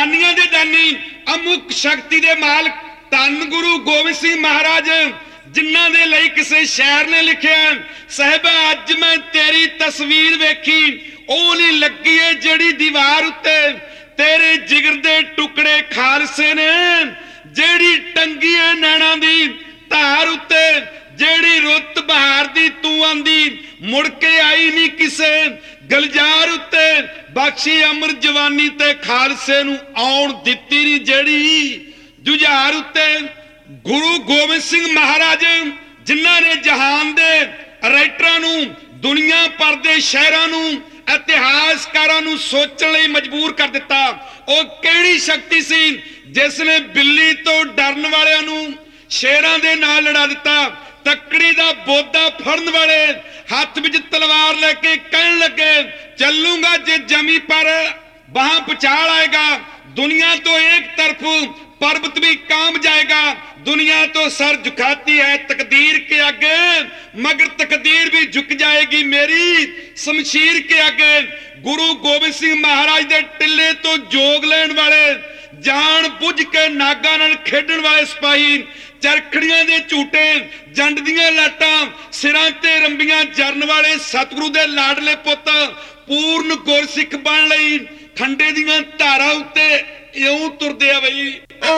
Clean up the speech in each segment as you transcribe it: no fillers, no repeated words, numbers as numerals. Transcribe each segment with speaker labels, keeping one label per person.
Speaker 1: दानियां दे दानी अमुक शक्ति दे मालक धन गुरु गोबिंद सिंह महाराज जिन्हां दे लई किसे शायर ने लिखिया, साहिबा अज मैं तेरी तस्वीर वेखी ओह नहीं लगी है जिहड़ी दीवार उत्ते तेरे जिगर दे टुकड़े खालसे ने, जिहड़ी टंगी है नैणा दी धार उत्ते, जिहड़ी रुत बहार दी तू आंदी मुड़ के आई नहीं किसे गलजार उत्ते, बख्शी अमर जवानी ते खालसे नूं आउण दित्ती नहीं जिहड़ी जुझार उत्ते। गुरु गोबिंद सिंह महाराज जिन्हां ने जहान दे राइटरां नूं दुनिया भर दे शहरां नूं इतिहासकारां नूं सोचण लई मजबूर कर दिता। ओह किहड़ी शक्ति सी जिसने बिल्ली तो डरन वालियां नूं शेरां दे नाल लड़ा दिता। तकड़ी दा बोधा फड़न वाले हाथ विच तलवार लेके कहन लगे चलूंगा जे जमी पर वहां पछाड़ आएगा, दुनिया तो एक तरफ पर्वत भी कांप जाएगा, दुनिया तो सर झुकाती है तकदीर के आगे, मगर तकदीर भी झुक जाएगी मेरी शमशीर के आगे। गुरु गोबिंद सिंह महाराज दे टिल्ले तो जोग लेने वाले, जान बुझ के नागा नाल खेडण वाले सिपाही, चरखड़ियां दे झूटे जंड दियां लाटां सिरां ते रंबियां जरन वाले सतगुरु दे लाडले पुत पूर्ण गुरसिख बन लई खंडे दियां धारां उत्ते इउं तुरदे आ बई।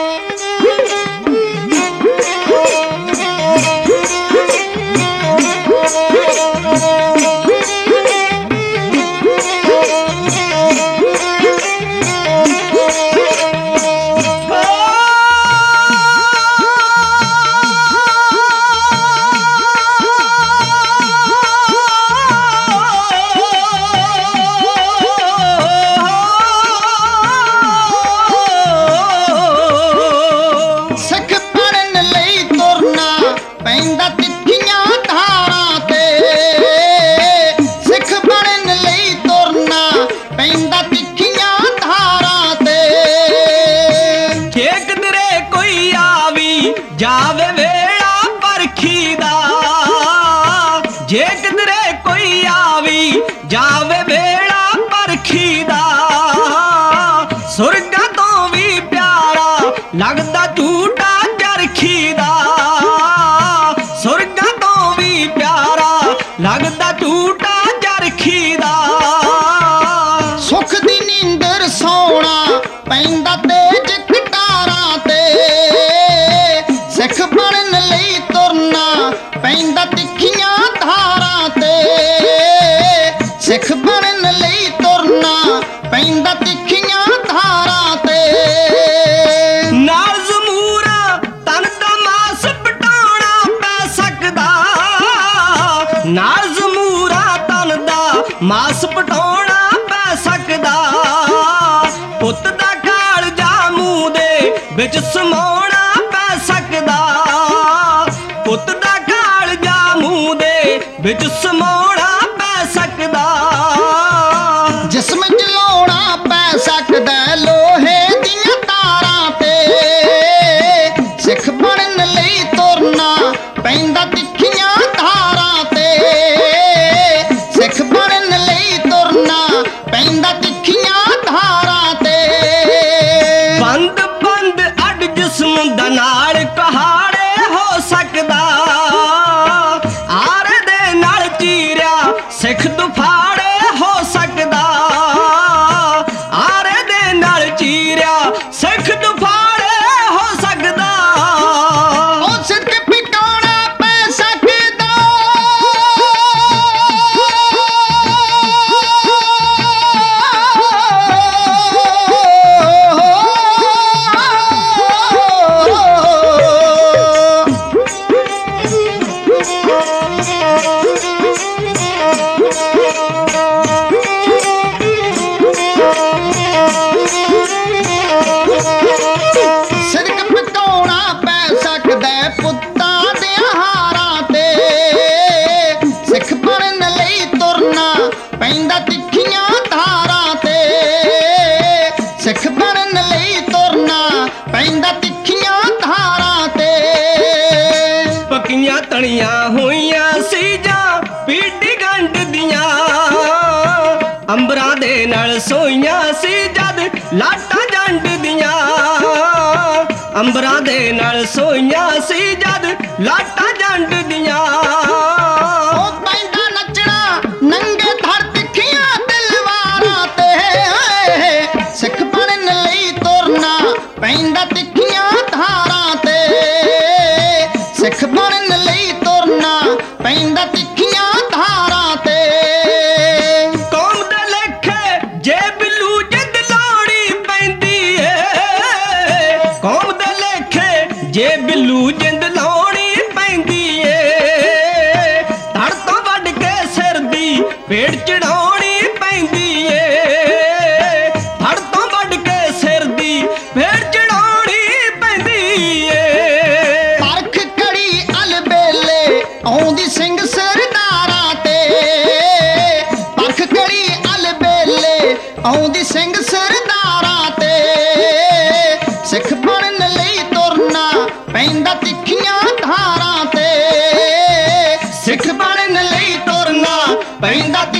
Speaker 2: लगदा झूठा चरखी दा, सुरगा तो भी प्यारा लगदा झूठा चरखी दा।
Speaker 3: सुख दी नींदर सोना पैंदा तेज कटारां ते, सिख बनन लई तुरना पैंदा तिखियां धारां ते, सिख बनन लई तुरना पैंदा तिखियां धारां ते।
Speaker 2: नाल जमूरा तन दा मास पटाउणा पै सकदा, पुत दा कालजा मूंह दे विच समाउणा पै सकदा, पुत दा कालजा मूंह दे विच समाउणा पै सकदा।
Speaker 3: जिस्म जलाउणा पै सकदा लोहे दियां तारां ते, सिख बनन लई तुरना पैंदा तिखियां धारां ते, सिख बनन लई तुरना पैंदा तिखियां धारां ते।
Speaker 2: बंद बंद अड जिस्म दा नाल कहाड़े हो सकदा, आरे दे नाल चीरिया सिख दुफाड़े हो सकदा, आरे दे नाल चीरिया सिख दुफाड़े हो सकदा। तलियां हुईयां सीजां पीढ़ी गंढ दियां, अंबरां दे नाल सोईयां सी जद लाटां जंड दियां। ਅੰਬਰਾਂ ਦੇ ਨਾਲ ਸੋਈਆਂ ਸੀ ਜਦ ਲਾਟਾਂ ਜੰਡ ਦੀਆਂ।
Speaker 3: ਉਹ ਪੈਂਦਾ ਨੱਚਣਾ ਨੰਗੇ ਧੜ ਤਿੱਖੀਆਂ ਤਲਵਾਰਾਂ ਤੇ, ਸਿੱਖ ਬਣਨ ਲਈ ਤੁਰਨਾ ਪੈਂਦਾ ਤਿੱਖੀਆਂ ਧਾਰਾਂ ਤੇ, ਸਿੱਖ ਬਣਨ ਲਈ ਤੁਰਨਾ ਪੈਂਦਾ ਤਿੱਖੀਆਂ ਧਾਰਾਂ ਤੇ।
Speaker 2: ਕੌਮ ਦੇ ਲੇਖੇ ਜੇ ਬਿੱਲੂ ਜਿੰਦ ਲਾਉਣੀ ਪੈਂਦੀ ਏ, ਕੌਮ ਦੇ ਲੇਖੇ ਜੇ ਬਿੱਲੂ ਜਿੰਦ ਲਾਉਣੀ ਪੈਂਦੀ ਏ, ਧੜ ਤੋਂ ਵੱਢ ਕੇ ਸਿਰ ਦੀ ਪੇੜ ਚੜਾਉਣੀ ਪੈਂਦੀ ਏ, ਧੜ ਤੋਂ ਵੱਢ ਕੇ ਸਿਰ ਦੀ ਪੇੜ ਚੜਾਉਣੀ ਪੈਂਦੀ ਏ।
Speaker 3: ਪਰਖ ਕੜੀ ਅਲਬੇਲੇ ਆਉਂਦੀ ਸਿੰਘ ਸਰਦਾਰਾਂ ਤੇ, ਪਰਖ ਕੜੀ ਅਲਬੇਲੇ ਆਉਂਦੀ ਸਿੰਘ ਸਰਦਾਰਾਂ ਤੇ, ਸਿੱਖ ਬਣਨ ਲਈ ਤੁਰਨਾ ਪੈਂਦਾ ਤਿੱਖੀਆਂ ਧਾਰਾਂ ਤੇ,
Speaker 2: ਸਿੱਖ ਬਣਨ ਲਈ ਤੁਰਨਾ ਪੈਂਦਾ